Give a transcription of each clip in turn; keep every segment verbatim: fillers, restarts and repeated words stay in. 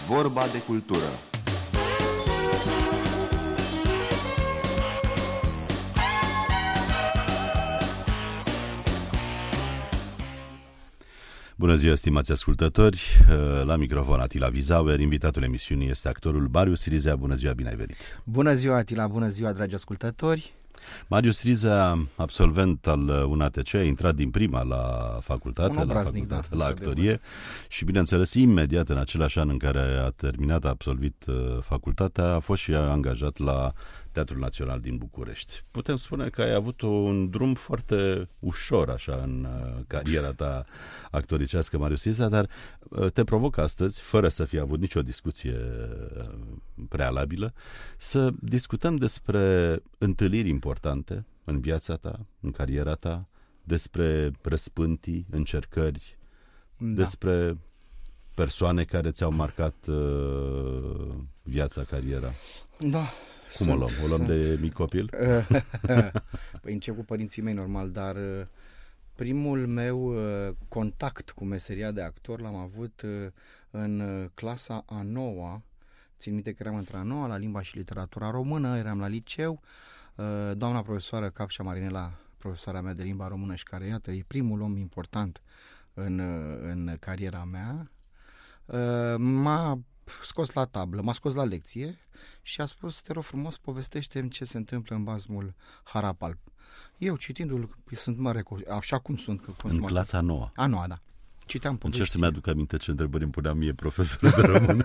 Vorba de cultură. Bună ziua, stimați ascultători, la microfon Atila Vizauer, invitatul emisiunii este actorul Marius Rizea. Bună ziua, bine ai venit! Bună ziua, Atila, bună ziua, dragi ascultători! Marius Rizea, absolvent al U N A T C, a intrat din prima la facultate, la, facultate, da, la actorie și, bineînțeles, imediat în același an în care a terminat, a absolvit uh, facultatea, a fost și angajat la Teatrul Național din București. Putem spune că ai avut un drum foarte ușor așa în uh, cariera ta actoricească, Marius Rizea, dar uh, te provoc astăzi, fără să fi avut nicio discuție uh, prealabilă, să discutăm despre întâlniri importante în viața ta, în cariera ta, despre răspântii, încercări, da. despre persoane care ți-au marcat uh, viața, cariera. Da. Cum sunt, o luăm? O luăm sunt. de mic copil? Păi încep cu părinții mei, normal, dar primul meu contact cu meseria de actor l-am avut în clasa a noua. Țin minte că eram între a noua la limba și literatura română, eram la liceu. Doamna profesoară Capșa Marinela, profesoara mea de limba română și care, iată, e primul om important în, în cariera mea, m-a scos la tablă, m-a scos la lecție și a spus: te rog frumos, povestește-mi ce se întâmplă în basmul Harapalb. Eu, citindu-l, sunt mare, așa cum sunt. Cum în clasa a noua. A noua, da. Citeam povești. Încerc să-mi aduc aminte ce întrebări îmi puneam mie profesorul de română.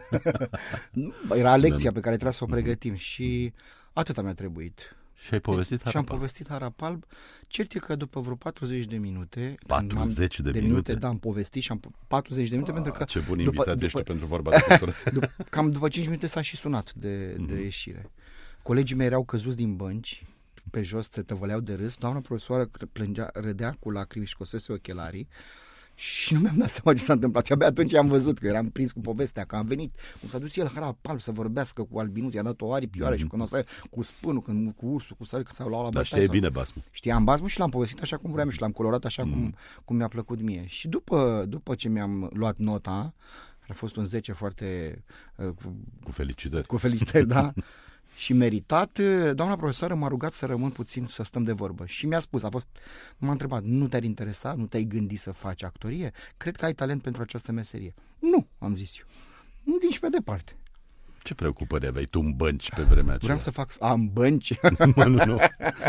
Era lecția pe care trebuia să o pregătim și atâta mi-a trebuit. Și ai povestit Harapalb? Și am povestit Harapalb. Cert e că după vreo patruzeci de minute... patruzeci de, de minute? minute? Da, am povestit și am patruzeci de minute ah, pentru că... Ce bun invitat ești pentru vorba de cultură. După, cam după cinci minute s-a și sunat de, mm-hmm. de ieșire. Colegii mei erau căzuți din bănci, pe jos, se tăvăleau de râs. Doamna profesoară plângea, râdea cu lacrimi și scosese ochelarii. Și nu mi-am dat seama ce s-a întâmplat. Abia atunci am văzut că eram prins cu povestea, că am venit, cum s-a dus el Harapalb să vorbească cu albinuț, i-a dat o aripioară mm-hmm. și când o să cu spânul, când, cu ursul, cu sări, că s-au luat la bătaie. Dar știi bine basmul. Știam basmul și l-am povestit așa cum vreau și l-am colorat așa mm. cum, cum mi-a plăcut mie. Și după, după ce mi-am luat nota, a fost un zece foarte... Uh, cu, cu felicitări. Cu felicitări, da. Și meritat, doamna profesoară m-a rugat să rămân puțin să stăm de vorbă. Și mi-a spus, a fost, m-a întrebat: nu te-ar interesa, nu te-ai gândit să faci actorie? Cred că ai talent pentru această meserie. Nu, am zis eu. Nu nici pe departe. Ce preocupări aveai tu în bănci pe vremea aceea? Vreau să fac... A, în bănci? Mă, nu, nu.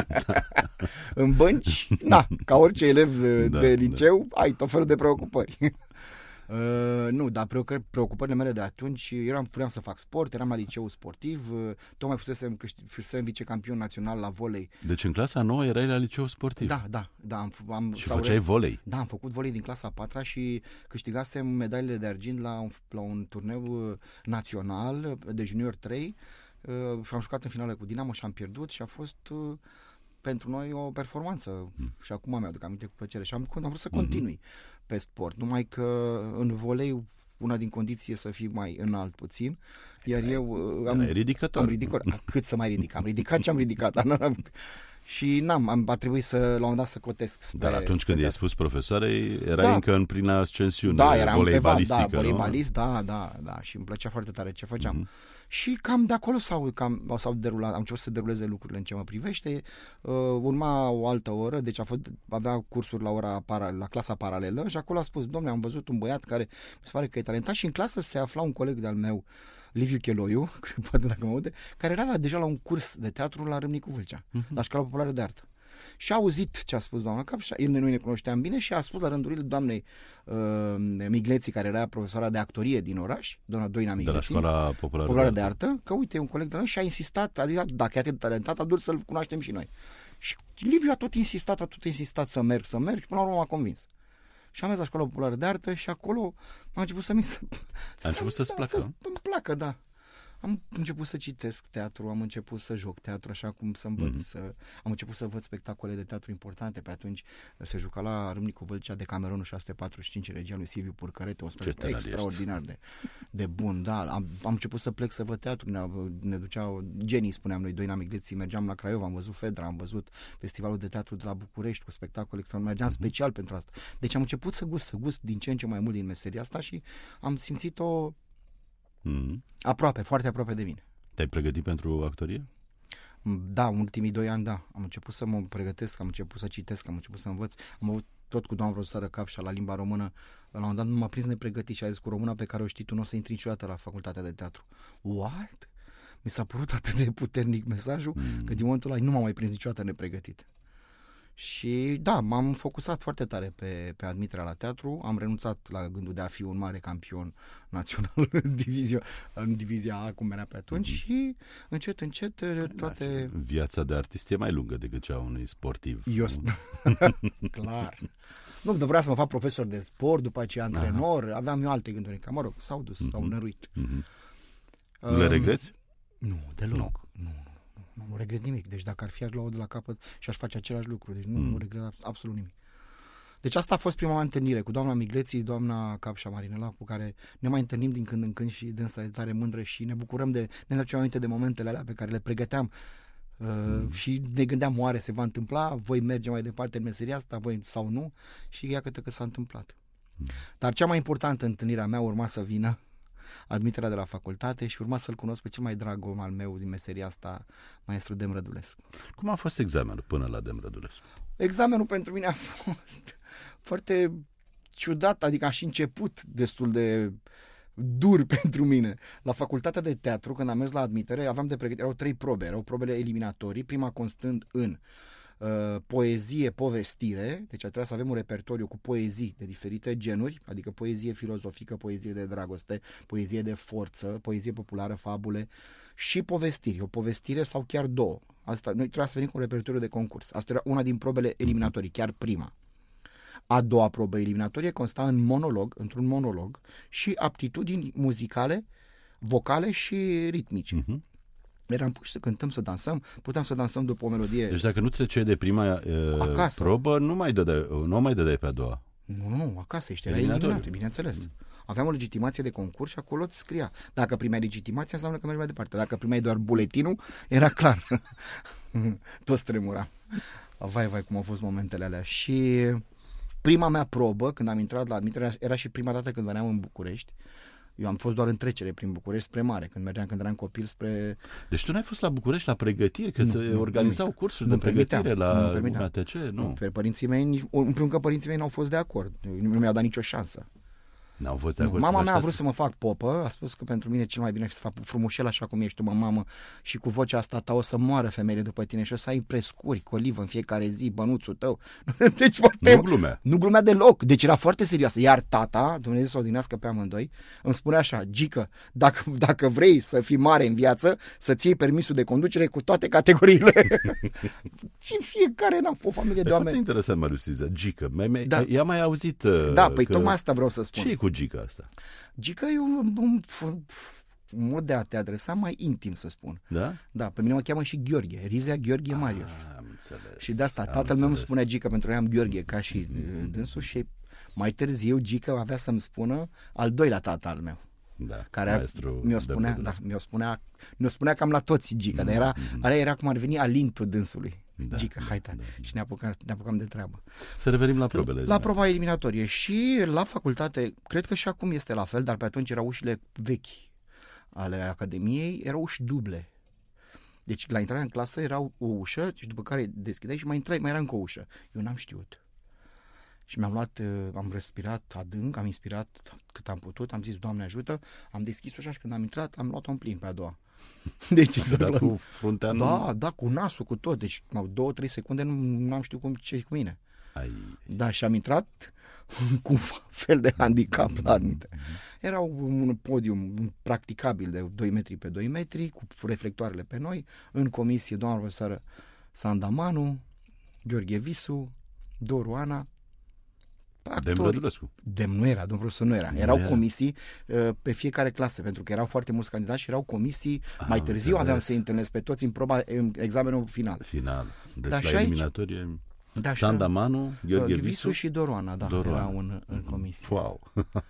În bănci, na, ca orice elev da, de liceu, da. ai tot felul de preocupări. Uh, nu, dar preocupările mele de atunci, eram, vreau să fac sport, eram la liceu sportiv, uh, tocmai fusesem, fusesem vicecampion național la volei. Deci în clasa nouă erai la liceu sportiv? Da, da, da. Am, am, și făceai volei? Da, am făcut volei din clasa a patra și câștigasem medaliile de argint la un, la un turneu național de junior trei uh, și am jucat în finală cu Dinamo și am pierdut și a fost... Uh, pentru noi o performanță mm. și acum mi-aduc aminte cu plăcere și am, am vrut să continui mm-hmm. pe sport, numai că în volei una din condiții e să fii mai înalt puțin, iar Ai, eu am, am ridicat, cât să mai ridic, am ridicat ce am ridicat, și n-am, am, a trebuit să, la un moment dat să cotesc. Spre, Dar atunci când i-ai spus profesoarei, erai da. încă în plină ascensiune, da, eram voleibalistică, da, voleibalist, da, da, da, și îmi plăcea foarte tare ce făceam. Mm-hmm. Și cam de acolo s-au, cam, s-au derulat, am început să deruleze lucrurile în ce mă privește. Uh, urma o altă oră, deci a fost, avea cursuri la ora para, la clasa paralelă și acolo a spus: dom'le, am văzut un băiat care mi se pare că e talentat, și în clasă se afla un coleg de-al meu, Liviu Cheloiu, poate dacă mă aude, care era la, deja la un curs de teatru la Râmnicu Vâlcea, uh-huh. la Școala Populară de Artă. Și a auzit ce a spus doamna Capșa, el noi ne cunoșteam bine și a spus la rândurile doamnei uh, Migleții, care era profesoara de actorie din oraș, doamna Doina Migleții, de la Școala Populară, Populară de, de Artă, că uite, e un coleg de noi, și a insistat, a zis: dacă e atât de talentat, a dur să-l cunoaștem și noi. Și Liviu a tot insistat, a tot insistat să merg, să merg, și până la urmă m-a convins. Și am mers la Școala Populară de Artă și acolo am început să mi se... A început să-ți da, placă? Să-mi placă, da. Am început să citesc teatru, am început să joc teatru, așa cum să învăț, mm-hmm. să, am început să văd spectacole de teatru importante. Pe atunci se juca la Râmnicu Vâlcea de Cameronul șase sute patruzeci și cinci, regia lui Silviu Purcărete, un spectacol extraordinar de, de bun. Da, am, am început să plec să văd teatru, ne, ne duceau genii, spuneam noi, Doina Migleții, mergeam la Craiova, am văzut Fedra, am văzut Festivalul de Teatru de la București cu spectacol extraordinar, mergeam mm-hmm. special pentru asta. Deci am început să gust, să gust din ce în ce mai mult din meseria asta și am simțit o Mm. Aproape, foarte aproape de mine. Te-ai pregătit pentru actorie? Da, în ultimii doi ani, da. Am început să mă pregătesc, am început să citesc, am început să învăț. Am avut tot cu doamna profesoară Capșa la limba română. La un moment dat nu m-a prins nepregătit și a zis: cu româna pe care o știi tu nu o să intri niciodată la facultatea de teatru. What? Mi s-a părut atât de puternic mesajul mm. că din momentul ăla nu m-am mai prins niciodată nepregătit. Și da, m-am focusat foarte tare pe, pe admiterea la teatru, am renunțat la gândul de a fi un mare campion național în divizia, în divizia A, cum era pe atunci, mm-hmm. și încet, încet toate... Da, viața de artist e mai lungă decât cea a unui sportiv. Eu clar. Nu, dar vreau să mă fac profesor de sport, după aceea antrenor, Aha. aveam eu alte gânduri, că mă rog, s-au dus, mm-hmm. s-au năruit. Mm-hmm. Um, Le regreți? Nu, deloc. Nu. Nu. Nu, nu regret nimic. Deci dacă ar fi, aș lua de la capăt și aș face același lucru. Deci nu, mm. nu regret absolut nimic. Deci asta a fost prima mea întâlnire cu doamna Migleții, doamna Capșa Marinela, cu care ne mai întâlnim din când în când și dânsa e tare mândră și ne bucurăm de, ne aducem aminte de momentele alea pe care le pregăteam uh, mm. și ne gândeam, oare se va întâmpla, voi merge mai departe în meseria asta, voi sau nu, și iată că s-a întâmplat. Mm. Dar cea mai importantă întâlnire a mea urma să vină, admiterea de la facultate, și urma să-l cunosc pe cel mai drag om al meu din meseria asta, maestru Dem Rădulescu. Cum a fost examenul până la Dem Rădulescu? Examenul pentru mine a fost foarte ciudat, adică a și început destul de dur pentru mine. La facultatea de teatru, când am mers la admitere, aveam de pregătire, erau trei probe, erau probele eliminatorii, prima constând în Uh, poezie, povestire, deci trebuia să avem un repertoriu cu poezii de diferite genuri, adică poezie filozofică, poezie de dragoste, poezie de forță, poezie populară, fabule și povestiri, o povestire sau chiar două. Asta, noi trebuia să venim cu un repertoriu de concurs. Asta era una din probele eliminatorii, chiar prima. A doua probă eliminatorie consta în monolog, într-un monolog și aptitudini muzicale, vocale și ritmice. Uh-huh. Eram puși să cântăm, să dansăm, puteam să dansăm după o melodie. Deci dacă nu treceai de prima uh, probă, nu mai dădeai, nu mai dădeai pe a doua. Nu, nu, acasă ești, era eliminat, bineînțeles. Aveam o legitimație de concurs și acolo îți scria. Dacă primeai legitimația, înseamnă că mergi mai departe. Dacă primeai doar buletinul, era clar. Toți tremura. Vai, vai, cum au fost momentele alea. Și prima mea probă, când am intrat la admitere, era și prima dată când veneam în București. Eu am fost doar în trecere prin București spre mare, când mergeam, când eram copil, spre... Deci tu n-ai fost la București la pregătiri, că nu, se nu, organizau nimic. Cursuri nu de pregătire la U A T C? Nu. nu. Pe părinții mei, nici, în primul că părinții mei n-au fost de acord. Nu mi-au dat nicio șansă. N-au fost de acord. Mama mea a vrut să mă fac popă, a spus că pentru mine cel mai bine să fac frumușel așa cum ești tu, mă, mamă, și cu vocea asta ta o să moară femeile după tine și o să ai prescuri, colivă în fiecare zi, bănuțul tău. Deci foarte... Nu glumea. Nu glumea deloc, deci era foarte serioasă. Iar tata, Dumnezeu să o odinească pe amândoi, îmi spunea așa: Gică, dacă, dacă vrei să fii mare în viață, să-ți iei permisul de conducere cu toate categoriile. Și fiecare n-a fost o familie de oameni. E foarte interesant, Marius Siza, Gică. Mai, da. I-a mai auzit uh, Da, păi că... tocmai asta vreau să spun. Ce e cu Gică asta? Gică e un, un, un mod de a te adresa mai intim, să spun. Da? Da, pe mine mă cheamă și Gheorghe, Rizea Gheorghe Marius. Ah, am înțeles. Și de asta tatăl meu îmi spunea Gică, pentru că am Gheorghe ca și mm-hmm. dânsul, și mai târziu Gică avea să-mi spună al doilea tată al meu. Da, care mi-o spunea, da, mi-o spunea, mi-o spunea cam la toți Gică, mm-hmm. dar era, alea era cum ar veni alintul dânsului. Da, Gică, hai da, da, și ne apucam, ne apucam de treabă. Să revenim la probele. La proba eliminatorie. Și la facultate, cred că și acum este la fel, dar pe atunci erau ușile vechi ale Academiei, erau uși duble. Deci la intrarea în clasă era o ușă și după care deschideai și mai intrai, mai era încă o ușă. Eu n-am știut. Și mi-am luat, am respirat adânc, am inspirat cât am putut, am zis Doamne ajută, am deschis ușa și când am intrat am luat-o în plin pe a doua. Deci exact da, cu fruntea în... Da, da, cu nasul, cu tot. Deci două, trei secunde nu, nu am știut cum, ce cu mine. Ai... Da, și am intrat cu un fel de handicap la admitere. Era un podium practicabil de doi metri pe doi metri, cu reflectoarele pe noi, în comisie doamna profesoară Sandamanu, Gheorghe Visu, Doru Ana, Dem Rădulescu. Dem nu era, domnul profesor nu era. Erau era. comisii uh, pe fiecare clasă, pentru că erau foarte mulți candidați și erau comisii. Ah, mai târziu aveam să întâlnesc pe toți în proba, în examenul final. Final. Deci da, la eliminatorie da, Sandamanu, Gheorghe Visu și Doroana, da, Doroana. Erau în, în comisie. Wow.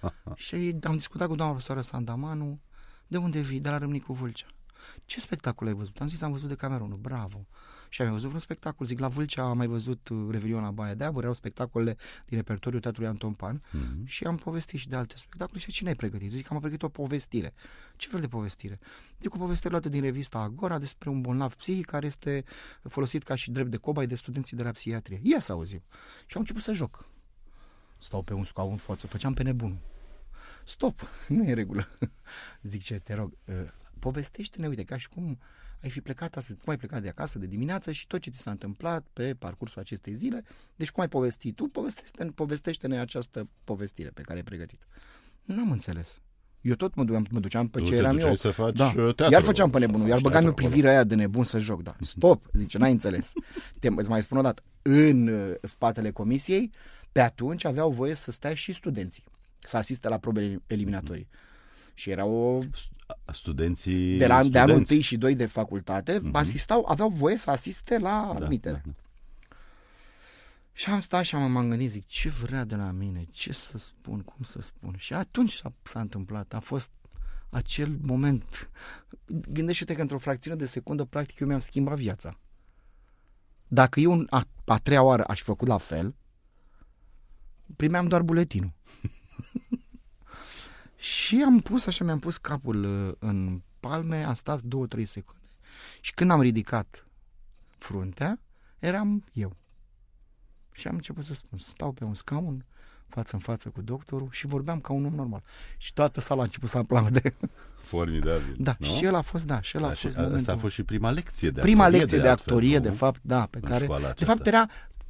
Și am discutat cu doamna profesoară Sandamanu, de unde vii? De la Râmnicu Vâlcea. Ce spectacol ai văzut? Am zis, am văzut de Camerunul, bravo. Și am mai văzut un spectacol, zic, la Vâlcea am mai văzut Revelion la Baia de Aur, erau spectacole din repertoriul Teatrului Anton Pan mm-hmm. și am povestit și de alte spectacole și cine ai pregătit? Zic, am pregătit o povestire. Ce fel de povestire? Zic, o povestire luată din revista Agora despre un bolnav psihic care este folosit ca și drept de cobai de studenții de la psihiatrie. Ia să auzim. Și am început să joc. Stau pe un scaun în față, făceam pe nebunul. Stop, nu e în regulă. Zic, ce te rog, povestește-ne, uite, ca și cum ai fi plecat astăzi, cum ai plecat de acasă de dimineață și tot ce ți s-a întâmplat pe parcursul acestei zile, deci cum ai povestit tu, povestește-ne, povestește-ne această povestire pe care ai pregătit-o. N-am înțeles. Eu tot mă duceam, mă duceam pe tu ce eram eu. Să faci da. teatru, iar făceam pe nebunul, iar băgam eu privirea aia de nebun să joc. Da. Stop, zice, n-ai înțeles. Te, îți mai spun o dată, în spatele comisiei, pe atunci aveau voie să stea și studenții, să asiste la probe eliminatorii. Și erau studenții de la studenți. de anul întâi și doi de facultate, uh-huh. asistau, aveau voie să asiste la da, admitere. Da, da. Și am stat și am m-am gândit, zic, ce vrea de la mine, ce să spun, cum să spun. Și atunci s-a, s-a întâmplat, a fost acel moment. Gândește-te că într-o fracțiune de secundă, practic, eu mi-am schimbat viața. Dacă eu a, a treia oară aș fi făcut la fel, primeam doar buletinul. Și am pus, așa mi-am pus capul în palme, am stat două, trei secunde și când am ridicat fruntea, eram eu. Și am început să spun, stau pe un scaun, față în față cu doctorul și vorbeam ca un om normal. Și toată sala a început să aplaude. Formidabil. Da, nu? și el a fost, da, și el a da, fost și asta a fost și prima lecție de prima actorie. lecție de, de actorie, altfel, de fapt, da, pe care, de fapt, era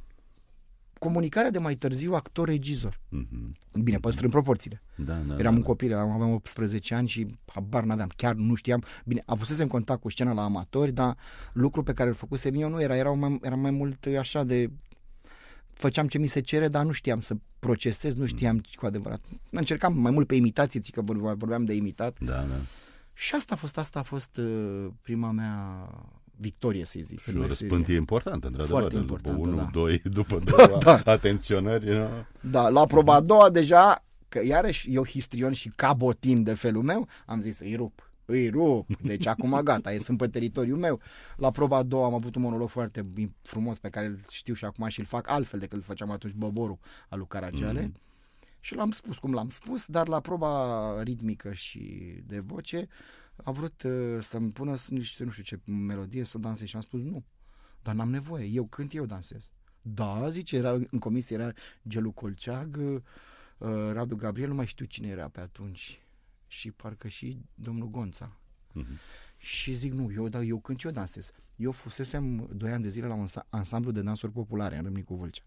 comunicarea de mai târziu actor-regizor. Mm-hmm. Bine, păstrând proporțiile. Da, da, Eram da, un copil, aveam optsprezece ani și habar n-aveam, chiar nu știam. Bine, avusesem contact cu scena la amatori, dar lucru pe care îl făcusem eu nu era, era mai, era mai mult așa de... Făceam ce mi se cere, dar nu știam să procesez, nu știam mm. cu adevărat. Încercam mai mult pe imitație, că vorbeam de imitat. Da, da. Și asta a fost, asta a fost uh, prima mea victorie, să zic. Și o răspântie importantă, într-adevăr. Foarte importantă, după unu, da. doi, după două da. atenționări. Da. da, la proba a doua deja, că iarăși eu histrion și cabotin de felul meu, am zis, îi rup, îi rup. Deci acum gata, e, sunt pe teritoriul meu. La proba a doua am avut un monolog foarte frumos pe care îl știu și acum și îl fac altfel decât îl făceam atunci Boborul al lui Caragiale. Mm. Și l-am spus cum l-am spus, dar la proba ritmică și de voce a vrut uh, să-mi pună niște, nu știu ce melodie să dansez și am spus nu, dar n-am nevoie, eu cânt, eu dansez. Da, zice, era, în comisie era Gelu Colceag, uh, Radu Gabriel, nu mai știu cine era pe atunci și parcă și domnul Gonța. Mm-hmm. Și zic nu, eu, da, eu cânt, eu dansez. Eu fusesem doi ani de zile la un ansamblu de dansuri populare în Râmnicu Vâlcea.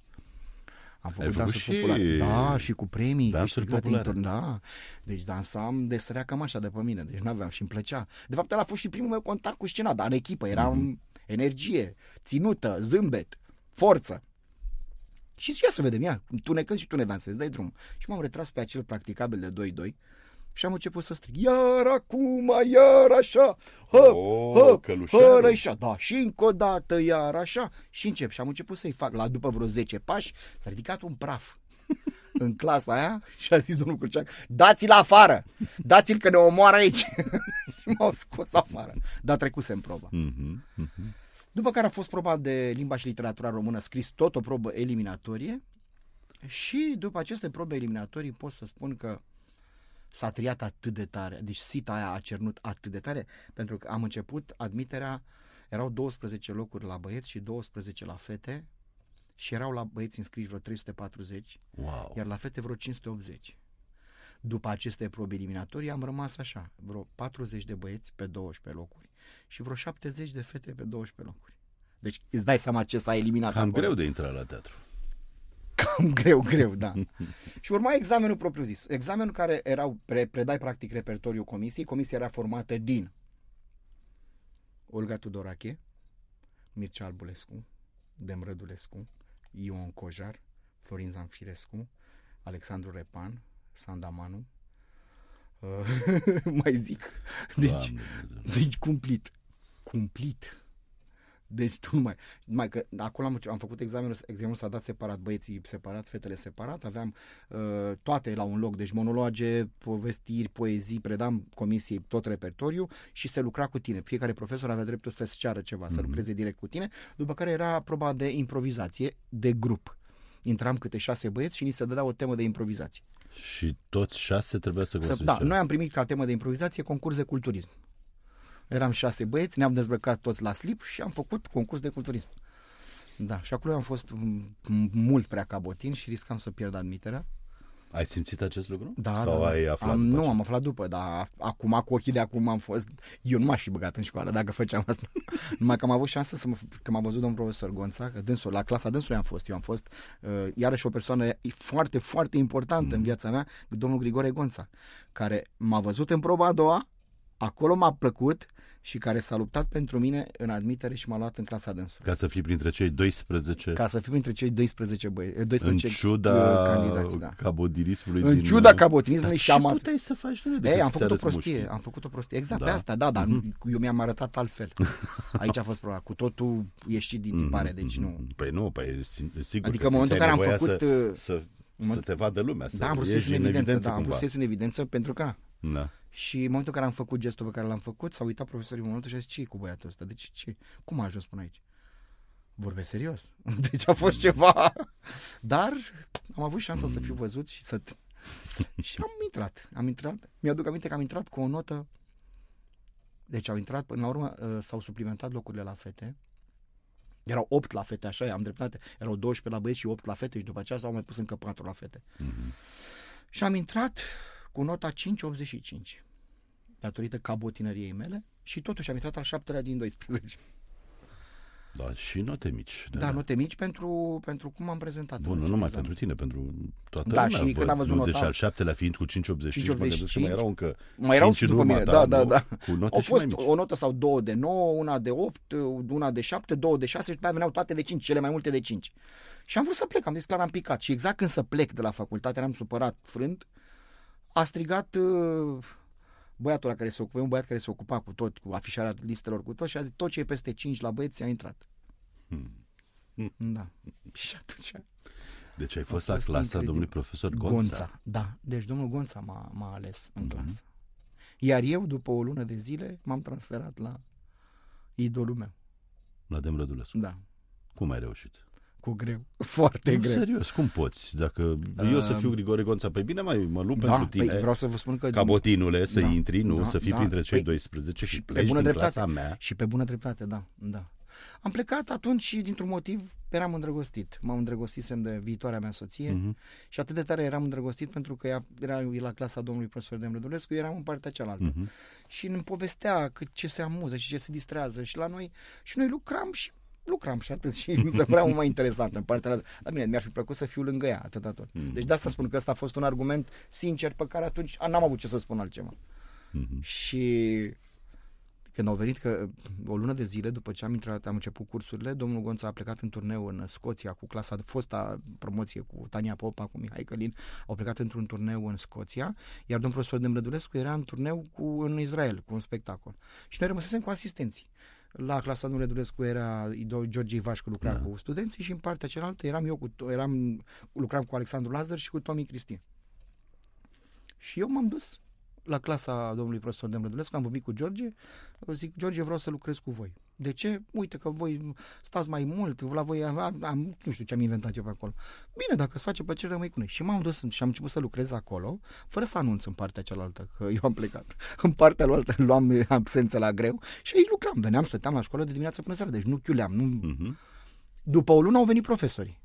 Am făcut dansuri și... populare. Da, și cu premii. Dansuri populare. Inter... Da. Deci dansam de sărea cam așa de pe mine. Deci n-aveam și îmi plăcea. De fapt, ăla a fost și primul meu contact cu scena, dar în echipă. Era mm-hmm. energie, ținută, zâmbet, forță. Și ia să vedem, ia, tu ne cânti și tu ne dansezi, dai drum. Și m-am retras pe acel practicabil de doi doi și am început să strig, iar acum, iar așa, hăp, oh, hăp, călușarul. da, și încă o dată, iar așa, și încep. Și am început să-i fac, la după vreo zece pași, s-a ridicat un praf în clasa aia și a zis domnul Curceac, dați-l afară, dați-l că ne omoară aici. Și m-au scos afară, dar trecusem proba. Mm-hmm, mm-hmm. După care a fost proba de limba și literatura română, scris tot o probă eliminatorie și după aceste probe eliminatorii pot să spun că s-a triat atât de tare, deci sita aia a cernut atât de tare, pentru că am început admiterea, erau douăsprezece locuri la băieți și douăsprezece la fete și erau la băieți înscriși vreo trei sute patruzeci, wow. Iar la fete vreo cinci sute optzeci. După aceste probe eliminatorii am rămas așa, vreo patruzeci de băieți pe douăsprezece locuri și vreo șaptezeci de fete pe douăsprezece locuri. Deci îți dai seama ce s-a eliminat. Cam acolo. Greu de intrat la teatru. Cam greu, greu, da. Și urma examenul propriu-zis. Examenul care erau, pre, predai practic repertoriul comisiei. Comisia era formată din Olga Tudorache, Mircea Albulescu, Dem Rădulescu, Ion Cojar, Florin Zanfirescu, Alexandru Repan, Sanda Manu, uh, mai zic. Deci, deci cumplit. Cumplit. Deci tu nu mai... mai că acolo am, am făcut examenul, examenul s-a dat separat, băieții separat, fetele separat, aveam uh, toate la un loc, deci monologe, povestiri, poezii, predam comisiei tot repertoriu și se lucra cu tine. Fiecare profesor avea dreptul să-ți ceară ceva, mm-hmm. să lucreze direct cu tine, după care era proba de improvizație, de grup. Intram câte șase băieți și ni se dădea o temă de improvizație. Și toți șase trebuia să construiți. Da, noi am primit ca temă de improvizație concurs de culturism. Eram șase băieți, ne-am dezbrăcat toți la slip și am făcut concurs de culturism. Da, și acolo am fost mult prea cabotin și riscam să pierd admiterea. Ai simțit acest lucru? Da, Sau da, ai da. aflat Am, după nu, aceea? am aflat după, dar acum, cu ochii de acum am fost... Eu nu m-aș fi băgat în școală dacă făceam asta. Numai că am avut șansă să mă... Că m-a văzut domnul profesor Gonța, că dânsul, la clasa dânsului am fost. Eu am fost uh, iarăși o persoană foarte, foarte importantă mm. în viața mea, domnul Grigore Gonța, care m-a văzut în proba a doua, acolo m-a plăcut și care s-a luptat pentru mine în admitere și m-a luat în clasa dânsului. Ca să fii printre cei doisprezece... Ca să fii printre cei doisprezece băi, doisprezece în ciuda candidați, da. cabotinismului. În din... ciuda cabotinismului și amat. Ce puteai să faci? Ei, am făcut o prostie, mușchi. am făcut o prostie. Exact, da. pe asta, da, dar mm-hmm. eu mi-am arătat altfel. Aici a fost problema. Cu totul ieșit din tipare, deci nu. Păi nu, păi sigur adică că în momentul în care am făcut... Să, să, să te vadă lumea, să da, am vrut să ies în evidență, da, am vrut să ies în evidență pentru că... Da. Și în momentul în care am făcut gestul pe care l-am făcut, s-a uitat profesorul în momentul și a zis, ce e cu băiatul ăsta? Deci ce? Cum a ajuns până aici? Vorbesc serios. Deci a fost ceva. Dar am avut șansa mm. să fiu văzut și să... și am intrat. Am intrat. Mi-aduc aminte că am intrat cu o notă. Deci au intrat, până la urmă s-au suplimentat locurile la fete. Erau opt la fete, așa, am dreptate. Erau doisprezece la băieți și opt la fete și după aceea s-au mai pus încă patru la fete. Mm-hmm. Și am intrat cu nota cinci virgulă optzeci și cinci, datorită cabotinăriei mele, și totuși am intrat al șaptelea din doisprezece. Da, și note mici. Da, da, note mici pentru, pentru cum am prezentat. Bun, nu numai pentru tine, pentru toată da, lumea. Și când am văzut nota... Deci al șaptelea fiind cu cinci virgulă optzeci și cinci, mă gândesc că mai erau încă mai erau cinci după mine, ta, da, da, da. Cu note Au și fost mai mici. o notă sau două de nouă, una de opt, una de șapte, două de șase și după aia veneau toate de cinci, cele mai multe de cinci. Și am vrut să plec, am zis clar, am picat. Și exact când să plec de la facultate, eram supărat, frânt, a strigat uh, băiatul ăla care se ocupa, un băiat care se ocupa cu tot, cu afișarea listelor, cu tot, și a zis, tot ce e peste cinci la băieți a intrat. Hmm. Hmm. Da. Și atunci... Deci ai fost, fost la clasa incredibil. Domnului profesor Gonța. Gonța, da. Deci domnul Gonța m-a, m-a ales în mm-hmm. clasă. Iar eu, după o lună de zile, m-am transferat la idolul meu. La Dem Rădulescu. Da. Cum ai reușit? Cu greu. Foarte nu, greu. Serios, cum poți? Dacă uh, eu să fiu Grigore Gonța, păi bine, mai mă lupt da, pentru tine. Păi vreau să vă spun că... Cabotinule, să da, intri, nu, da, să fii da, printre cei păi, doisprezece și, și pe pleci bună din dreptate, clasa mea. Și pe bună dreptate, da, da. Am plecat atunci și dintr-un motiv eram îndrăgostit. M-am îndrăgostisem de viitoarea mea soție uh-huh. și atât de tare eram îndrăgostit pentru că ea era la clasa domnului profesor Dem Rădulescu, eu eram în partea cealaltă. Uh-huh. Și îmi povestea că ce se amuză și ce se distrează și la noi și noi lucram și lucram și atât și mi se părea mult mai interesant în partea altă. Dar bine, mi-ar fi plăcut să fiu lângă ea, atâta tot. Uh-huh. Deci de asta spun că ăsta a fost un argument sincer pe care atunci n-am avut ce să spun altceva. Uh-huh. Și când au venit, că o lună de zile după ce am intrat, am început cursurile, domnul Gonța a plecat în turneu în Scoția cu clasa de fosta promoție cu Tania Popa, cu Mihai Călin, au plecat într-un turneu în Scoția, iar domnul profesor Dem Rădulescu era în turneu cu, în Israel, cu un spectacol. Și noi rămăsesem cu asistenții. La clasa domnului Rădulescu era George Ivașcu, lucra da. cu studenții și în partea cealaltă eram eu, cu, eram, lucram cu Alexandru Lazar și cu Tomi Cristin. Și eu m-am dus la clasa domnului profesor Dem Rădulescu, am vorbit cu George, zic, George, vreau să lucrez cu voi. De ce? Uite că voi stați mai mult, la voi am, am nu știu ce am inventat eu pe acolo. Bine, dacă îți face plăcere, rămâi cu noi. Și m-am dus și am început să lucrez acolo, fără să anunț în partea cealaltă, că eu am plecat. În partea cealaltă luam absență la greu și aici lucram. Veneam, stăteam la școală de dimineață până seara, deci nu chiuleam. Nu... Uh-huh. După o lună au venit profesorii.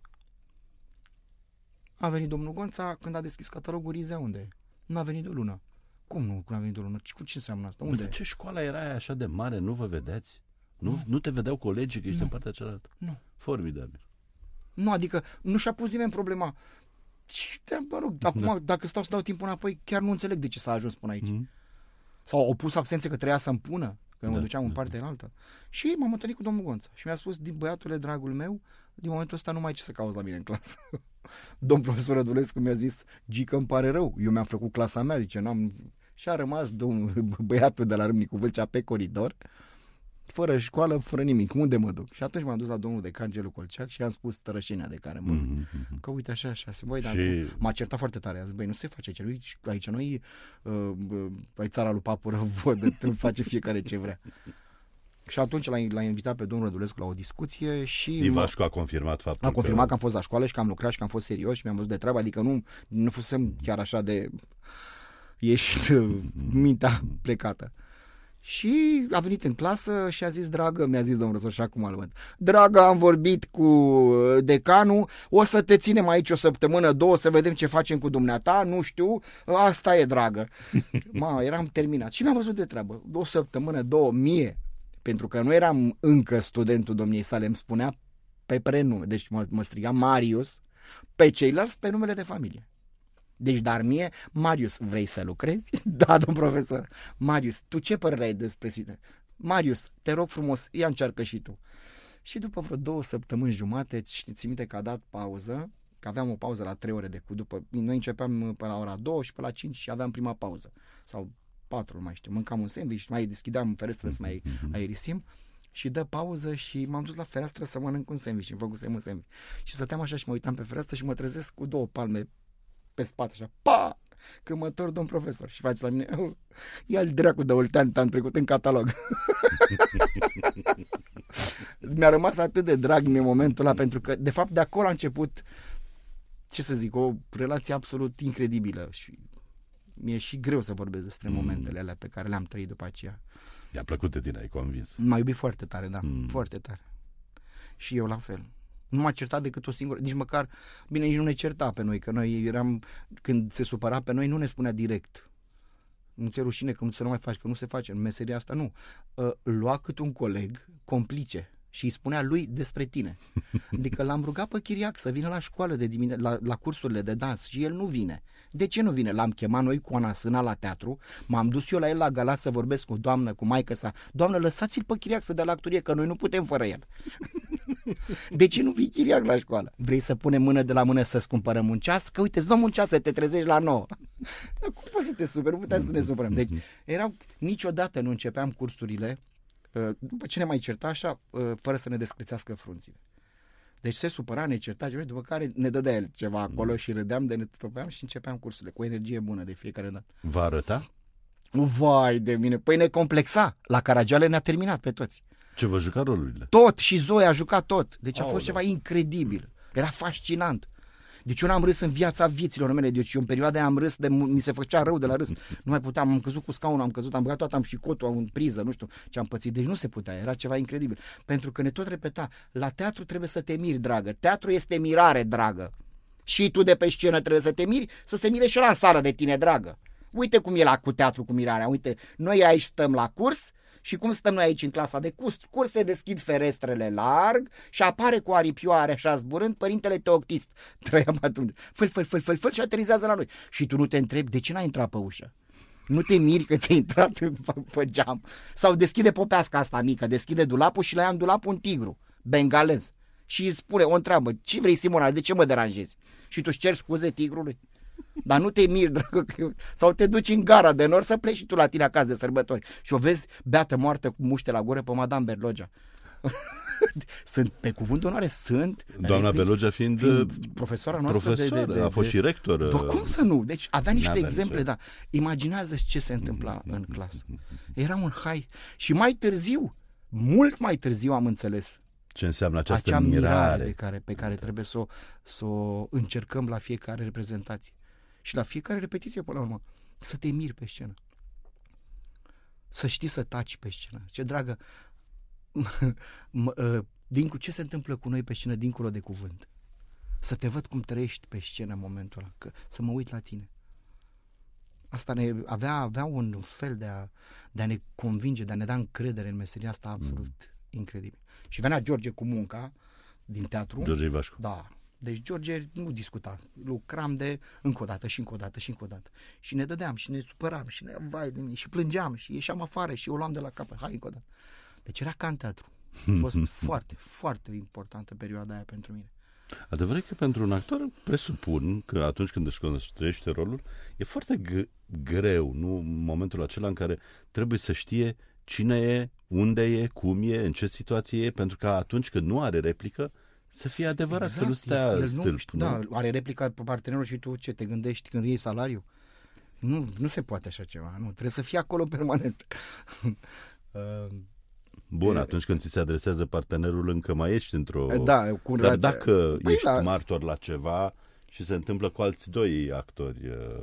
A venit domnul Gonța, când a deschis catalogul, Rizea, unde e? Nu a venit de o lună. Cum nu? Cum a venit o lună? Cu ce înseamnă asta? Unde? De ce școala era aia așa de mare? Nu vă vedeați? Nu, nu. nu te vedeau colegii că ești nu. în partea cealaltă? Nu. Formidabil. Nu, adică nu și-a pus nimeni problema. Ce, mă rog, acum, da. dacă stau să dau timpul înapoi, chiar nu înțeleg de ce s-a ajuns până aici. Mm-hmm. Sau au pus absențe că trebuia să-mi pună, că da, mă duceam da. în partea înaltă. Și m-am întâlnit cu domnul Gonța și mi-a spus, băiatule, dragul meu, din momentul ăsta nu mai ai ce să cauți la mine în clasă. Domnul profesor Rădulescu mi-a zis, Gică, îmi pare rău, eu mi-am făcut clasa mea, zice, n-am... Și a rămas domnul băiatul de la Râmnicu Vâlcea pe coridor, fără școală, fără nimic, unde mă duc? Și atunci m-am dus la domnul decan Gelu Colceac și i-am spus tărășenia de care mă mm-hmm. că uite așa, așa, băi, dar și... m-a certat foarte tare, a zis, băi, nu se face aici, aici noi, uh, uh, ai țara lui Papură, văd, face fiecare ce vrea. Și atunci l-a, l-a invitat pe domnul Rădulescu la o discuție și... Ivașcu a confirmat faptul A confirmat că... că am fost la școală și că am lucrat și că am fost serios și mi-am văzut de treabă, adică nu, nu fusem chiar așa de ieșit mintea plecată. Și a venit în clasă și a zis, dragă, mi-a zis domnul Răzor și acum îl văd, dragă, am vorbit cu decanul, o să te ținem aici o săptămână, două, să vedem ce facem cu dumneata, nu știu, asta e, dragă. Ma, eram terminat și mi-am văzut de treabă, o săptămână, două, mie, pentru că nu eram încă studentul domniei sale, îmi spunea pe prenume, deci mă, mă striga Marius, pe ceilalți pe numele de familie. Deci, dar mie, Marius, vrei să lucrezi? Da, domn profesor. Marius, tu ce părere ai despre sine? Marius, te rog frumos, ia încearcă și tu. Și după vreo două săptămâni jumate, ții minte că a dat pauză, că aveam o pauză la trei ore de cu după, noi începeam pe la ora două și pe la cinci și aveam prima pauză. Sau patru, nu mai știu, mâncam un sandwich, mai deschideam ferestră să mai aerisim și dă pauză și m-am dus la fereastră să mănânc un sandwich, îmi făcusem un sandwich. Și stăteam așa și mă uitam pe fereastră și mă trezesc cu două palme pe spate, așa, pa! Când mă întorc, domn profesor, și face la mine, oh, ia-l dracu de Oltean, te-am trecut în catalog. Mi-a rămas atât de drag în momentul ăla, pentru că, de fapt, de acolo a început, ce să zic, o relație absolut incredibilă și mi-e și greu să vorbesc despre mm. momentele alea pe care le-am trăit după aceea. I-a plăcut de tine, ai convins. M-a iubit foarte tare, da, mm. foarte tare. Și eu la fel. Nu m-a certat decât o singură, nici măcar, bine, nici nu ne certa pe noi, că noi eram, când se supăra pe noi, nu ne spunea direct. Nu ți-e rușine că să nu mai faci, că nu se face în meseria asta, nu. Lua cât un coleg, complice, și îi spunea lui despre tine. Adică l-am rugat pe Chiriac să vină la școală de dimine- la, la cursurile de dans și el nu vine. De ce nu vine? L-am chemat noi cu Ana Sâna la teatru, m-am dus eu la el la Galați să vorbesc cu doamnă, cu maică sa. Doamnă, lăsați-l pe Chiriac să dea la actorie, că noi nu putem fără el. De ce nu vii, Chiriac, la școală? Vrei să punem mână de la mână să-ți cumpărăm un ceas? Că uite, îți luăm un ceas să te trezești la nouă. Dar cum poți să te superi? Nu puteam să ne supărăm. Deci, erau, niciodată nu începeam cursurile, după ce ne mai certa așa, fără să ne descrețească frunțile. Deci se supăra, ne certa, după care ne dădea el ceva acolo și râdeam de ne topeam și începeam cursurile cu energie bună de fiecare dată. Vă arăta? Vai de mine, păi ne complexa. La Caragiale ne-a terminat pe toți. Ce vă juca rolurile? Tot, și Zoe a jucat tot. Deci a oh, fost da. ceva incredibil. Era fascinant. Deci eu n-am râs în viața vieților mele. Deci eu în perioada aia am râs, de, mi se făcea rău de la râs. Nu mai puteam, am căzut cu scaunul, am căzut, am băgat toată, am și cotul, am în priză, nu știu ce am pățit. Deci nu se putea, era ceva incredibil. Pentru că ne tot repeta, la teatru trebuie să te miri, dragă. Teatru este mirare, dragă. Și tu de pe scenă trebuie să te miri, să se mire și la sară de tine, dragă. Uite cum e la cu teatru cu mirarea. Uite, noi aici stăm la curs. Și cum stăm noi aici în clasa de curs, curs se deschid ferestrele larg și apare cu aripioare așa zburând părintele Teoctist. Trăiam atunci. Făl, făl, făl, făl, făl și aterizează la noi. Și tu nu te întrebi de ce n-ai intrat pe ușă. Nu te miri că ți-ai intrat pe geam. Sau deschide popeasca asta mică, deschide dulapul și la ea în dulap un tigru bengalez. Și îți spune, o întreabă, ce vrei, Simona, de ce mă deranjezi? Și tu îți ceri scuze tigrului? Dar nu te miri, dragă, că... sau te duci în gara de nord să pleci și tu la tine acasă de sărbători și o vezi beată moartă cu muște la gură pe Madame Berlogea. Sunt, pe cuvântul onoare, sunt... Doamna repet, Berlogea fiind, fiind profesoara noastră profesor, de, de, de, a fost și rector. Dar cum să nu? Deci avea niște N-avea exemple, nicio... da. Imaginează-ți ce se întâmpla în clasă. Era un hai. Și mai târziu, mult mai târziu am înțeles ce înseamnă această acea mirare, mirare pe care, pe care trebuie să o, să o încercăm la fiecare reprezentație. Și la fiecare repetiție, până la urmă, să te miri pe scenă. Să știi să taci pe scenă. Ce dragă, din cu ce se întâmplă cu noi pe scenă, dincolo de cuvânt. Să te văd cum trăiești pe scenă în momentul ăla, că, să mă uit la tine. Asta ne, avea, avea un fel de a, de a ne convinge, de a ne da încredere în meseria asta absolut mm. incredibil. Și venea George cu munca din teatru. George Ivașcu. Da. Deci George nu discuta. Lucram de încă o dată și încă o dată și încă o dată. Și ne dădeam și ne supăram și ne vai de mine și plângeam și ieșeam afară și o luam de la capăt. Hai încă o dată. Deci era ca în teatru. A fost foarte, foarte importantă perioada aia pentru mine. Adevărat că pentru un actor presupun că atunci când își construiește rolul e foarte g- greu, nu? În momentul acela în care trebuie să știe cine e unde e, cum e, în ce situație e, pentru că atunci când nu are replică, să fie adevărat, exact, să nu stea el stâlp. Nu, da, are replica pe partenerul și tu ce te gândești când iei salariu? Nu, nu se poate așa ceva, nu, trebuie să fie acolo permanent. Bun, atunci când ți se adresează partenerul încă mai ești într-o... Da, cu Dar dacă păi ești da. martor la ceva și se întâmplă cu alți doi actori...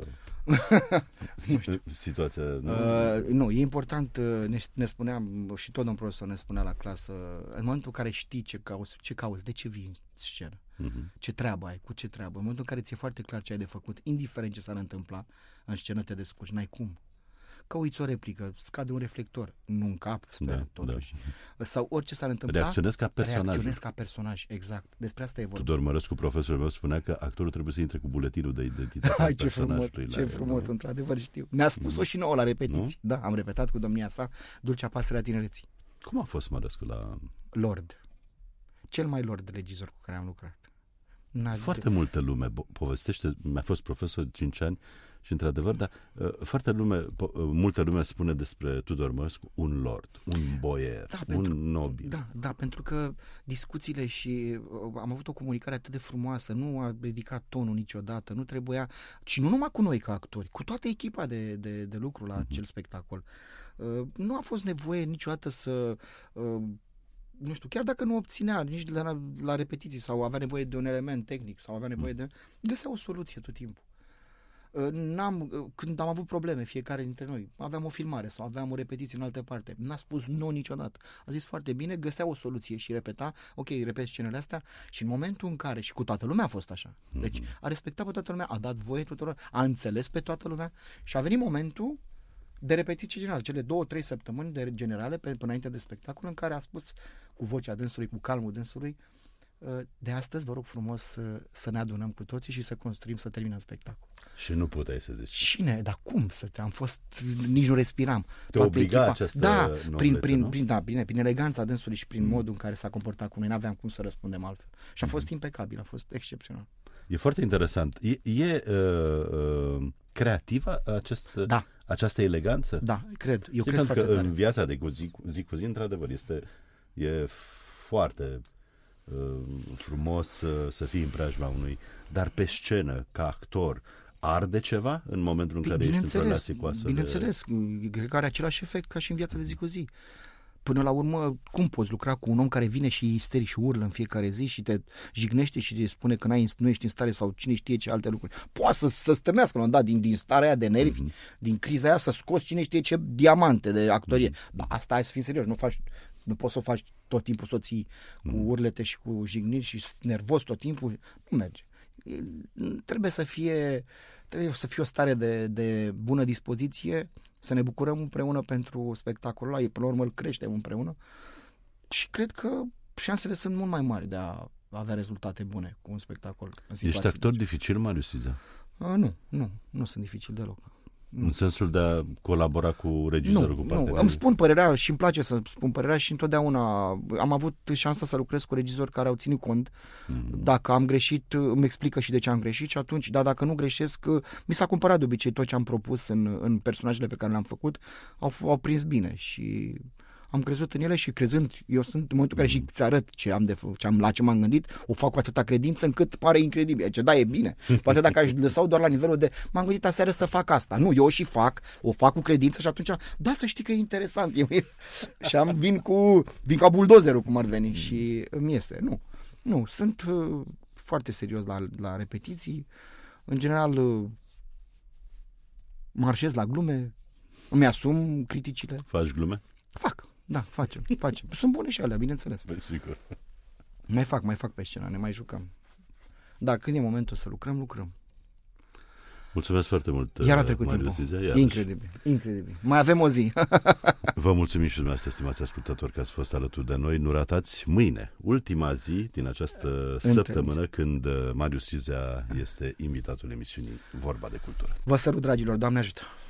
situația... Nu? Uh, nu, e important, ne, ne spuneam, și tot domnul profesor ne spunea la clasă, în momentul în care știi ce cauți, ce cauți, de ce vii în scenă, uh-huh. ce treabă ai, cu ce treabă, în momentul în care ți-e foarte clar ce ai de făcut, indiferent ce s-ar întâmpla, în scenă te descurci, n-ai cum. Că uiți o replică, scade un reflector, nu în cap, sper, da, totuși. Da. Sau orice s-ar întâmpla, reacționezi ca personaj. Reacționezi ca personaj, exact. Despre asta e vorba. Tudor Mărescu, profesorul meu, spunea că actorul trebuie să intre cu buletinul de identitate al personajului. Ce frumos, el, într-adevăr știu. Ne-a spus-o și nouă la repetiții. Nu? Da, am repetat cu domnia sa Dulcea pasăre a tinereții. Cum a fost Mărescu la... Lord. Cel mai lord regizor cu care am lucrat. N-a foarte de... multă lume povestește, mi-a fost profesor de cinci ani și într-adevăr, dar uh, foarte lume, po, uh, multă lume spune despre Tudor Mărescu un lord, un boier, da, un pentru, nobil. Da, da, pentru că discuțiile și uh, am avut o comunicare atât de frumoasă, nu a ridicat tonul niciodată, nu trebuia, și nu numai cu noi ca actori, cu toată echipa de, de, de lucru la uh-huh. acel spectacol. Uh, nu a fost nevoie niciodată să... Uh, nu știu, chiar dacă nu obținea nici de la, la repetiții sau avea nevoie de un element tehnic sau avea nevoie de... găsea o soluție tot timpul. N-am, când am avut probleme, fiecare dintre noi, aveam o filmare sau aveam o repetiție în altă parte, n-a spus nu niciodată. A zis foarte bine, găsea o soluție și repeta, ok, repet scenele astea și în momentul în care, și cu toată lumea a fost așa, deci a respectat pe toată lumea, a dat voie tuturor, a înțeles pe toată lumea și a venit momentul de repetiții generale, cele două, trei săptămâni de generale pe, până înainte de spectacol, în care a spus cu vocea dânsului, cu calmul dânsului, de astăzi vă rog frumos să, să ne adunăm cu toții și să construim, să terminăm spectacol. Și nu puteai să zici. Cine? Dar cum? Să te, am fost, nici nu respiram. Te obliga această Da, noblețe, prin, prin, nu? prin, da, bine, prin eleganța dânsului și prin mm. modul în care s-a comportat cu noi, n-aveam cum să răspundem altfel. Și a fost mm. impecabil, a fost excepțional. E foarte interesant. E, e uh, uh, creativă acest, da. această eleganță? Da, cred. Eu Știi, cred că foarte tare. În viața de zi, zi cu zi, într-adevăr, este e foarte uh, frumos uh, să fii în preajma unui, dar pe scenă, ca actor, arde ceva în momentul în care ești în relație cu astfel Bineînțeles, de... cred că are același efect ca și în viața de zi cu zi. Până la urmă, cum poți lucra cu un om care vine și isteric și urlă în fiecare zi și te jignește și te spune că n-ai, nu ești în stare sau cine știe ce alte lucruri. Poate să, să stămească la un dat din, din starea aia de nervi, mm-hmm. din criza aia, să scoți cine știe ce diamante de actorie. Mm-hmm. Dar asta hai să fii serios, nu faci, nu poți să o faci tot timpul soții mm-hmm. cu urlete și cu jigniri și nervos tot timpul. Nu merge. E, trebuie să fie trebuie să fie o stare de, de bună dispoziție, să ne bucurăm împreună pentru spectacolul ăla, până la urmă îl creștem împreună și cred că șansele sunt mult mai mari de a avea rezultate bune cu un spectacol. Ești actor dificil, Marius Sizea? A, nu, nu, nu sunt dificil deloc. În sensul de a colabora cu regizorul, nu, cu partenerul? Nu, îmi spun părerea și îmi place să spun părerea și întotdeauna am avut șansa să lucrez cu regizori care au ținut cont. Mm. Dacă am greșit, îmi explică și de ce am greșit și atunci, dar dacă nu greșesc, mi s-a cumpărat de obicei tot ce am propus în, în personajele pe care le-am făcut, au, au prins bine și am crezut în ele și crezând, eu sunt în momentul în care și îți arăt ce am de fă, ce am, la ce m-am gândit, o fac cu atâta credință încât pare incredibil. Ce da, e bine. Poate dacă aș lăsau doar la nivelul de m-am gândit aseară să fac asta. Nu, eu o și fac, o fac cu credință și atunci, da, să știi că e interesant. E, și am vin cu vin ca buldozerul, cum ar veni și îmi iese. Nu, nu, sunt uh, foarte serios la, la repetiții. În general uh, marșez la glume, îmi asum criticile. Faci glume? Fac. Da, facem, facem. Sunt bune și alea, bineînțeles. Păi, sigur. Mai fac, mai fac pe scenă, ne mai jucăm. Dar când e momentul să lucrăm, lucrăm. Mulțumesc foarte mult, Iar a trecut timpul. Incredibil, incredibil. Mai avem o zi. Vă mulțumim și dumneavoastră, stimați ascultători, că ați fost alături de noi. Nu ratați mâine, ultima zi din această Întâlnire. săptămână, când Marius Sizea este invitatul emisiunii Vorba de Cultură. Vă sărut, dragilor, Doamne ajută!